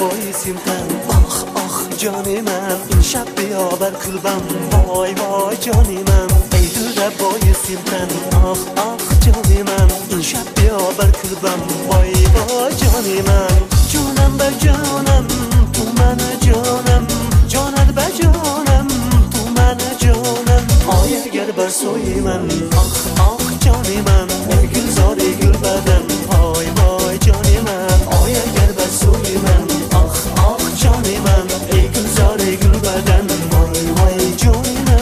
بایسیم تن. آخ آخ جان من این شب بیا بر کلبم، وای وای جان من ای دل بایسیم تن. آخ آخ جان من این شب بیا بر کلبم، وای وای جان من. جانم بر جانم تو من جانم، جانت بر جانم تو من جانم. آی اگر بر سوی من آخ آخ جان من ای گلزار گل بدن، وای وای جان من. آی اگر بر سوی من آخ آخ جان من ای گلزار گل بدن، وای وای جان من.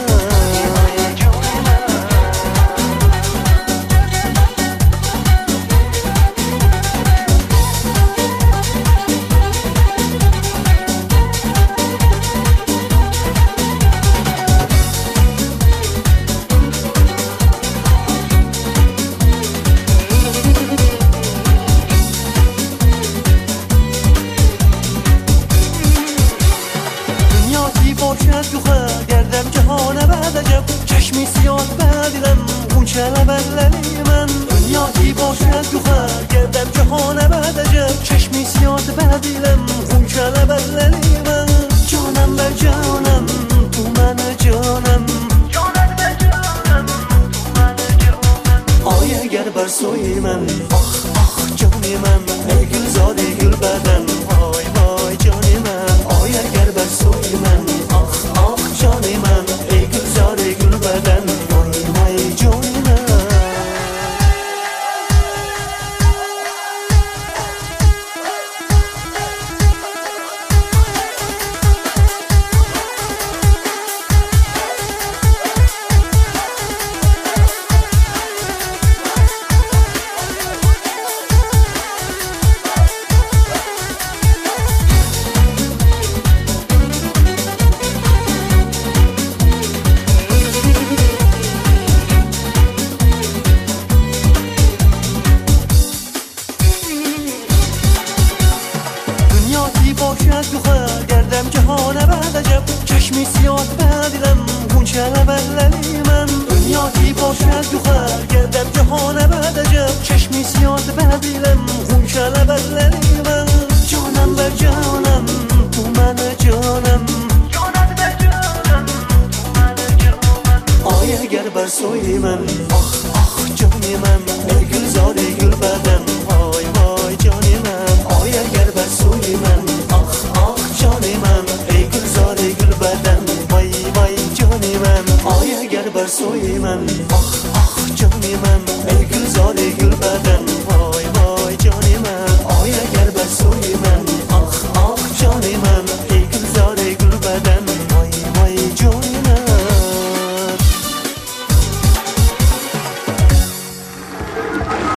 باشد تو خود گردم جهان بعد عجب، چشمی سیاه بدیدم اون چلبللی من. دنیایی باشد تو خود گردم جهان بعد عجب، چشمی سیاه بدیدم اون چلبللی من. جانم بر جانم تو من جانم، جانم بر جانم تو من جانم. آی اگر بر سوی من آخ آخ جان من ای گلزار گل بدن، وای وای جان من. آی اگر بر سوی من آخ آخ جان من ای گلزار گل بدن، وای وای جان من. باشد تو خود گردم جهان بعد عجب، چشمی سیاه بدیدم اون چلبللی من. دنیایی باشد تو خود گردم جهان بعد عجب، چشمی سیاه بدیدم